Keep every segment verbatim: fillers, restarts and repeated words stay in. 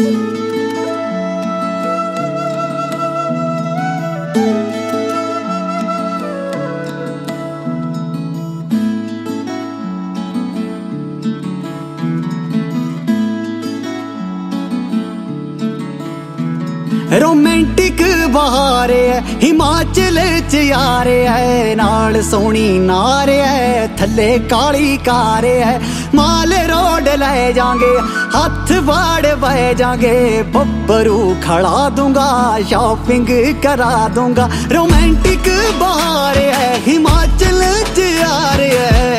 Romantic बहारे है हिमाचल च यारे है, नाल सोनी नारे है थले काली कारे है। माल रोड ले जाएंगे हाथ बाड़ बह जाएंगे, बब्बरू खड़ा दूंगा शॉपिंग करा दूंगा। रोमांटिक बहारे है हिमाचल च यारे है।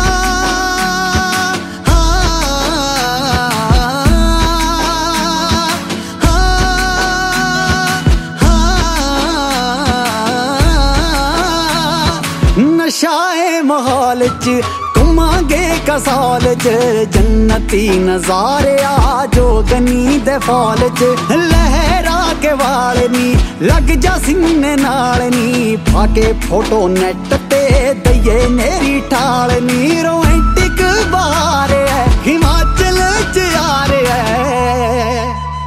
नशाए माहौल च घुमांगे कसाल च, जन्नती नजारे आ जो गनी दे फॉल च। लहरा के वाल नी लग जा सीने नाल नी, पाके फोटो नेट ते दइए मेरी ठाल नी। रोमांटिक बहार है हिमाचल च यार है।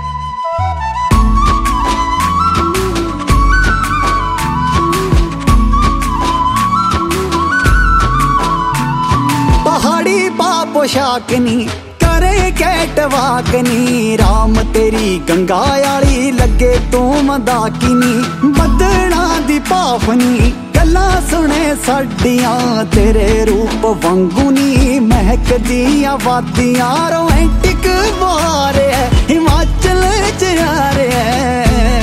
पहाड़ी पा पोशाक नी करे कैट वाक नी, राम तेरी गंगा याली लगे तू मदाकिनी। बदना दी पाफनी गल्ला सुने साडियां, तेरे रूप वांगू नी महक दियां वादियां। रोमांटिक बहार है हिमाचल च यार है।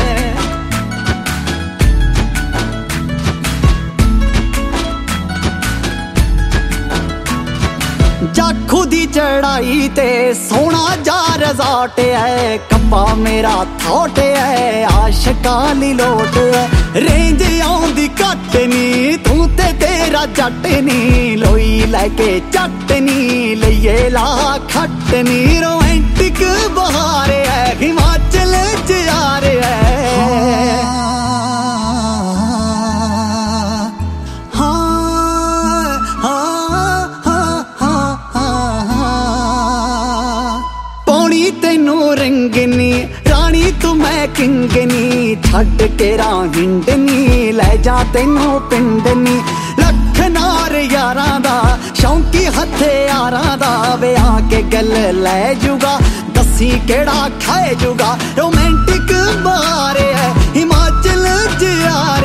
जाखू दी चढ़ाई ते सोना जा रिजॉर्ट है, कप्पा मेरा थॉट है आशिकां दी लोट है। रेंज आउंदी घट नी तू ते तेरा जट नी, लोई लैके जट नी लइए ला खट नी। रोमांटिक बहार है हिमाचल च यार है। तेनू रंगनी रानी तू मैं किंगनी, छड़ के हिंडनी ले जा तेनू पिंडनी। लख नार यारां दा शौंकी हथे यारां दा, वे आके गल ले जूगा दसी केड़ा खाए जूगा। रोमांटिक बहार है हिमाचल च यार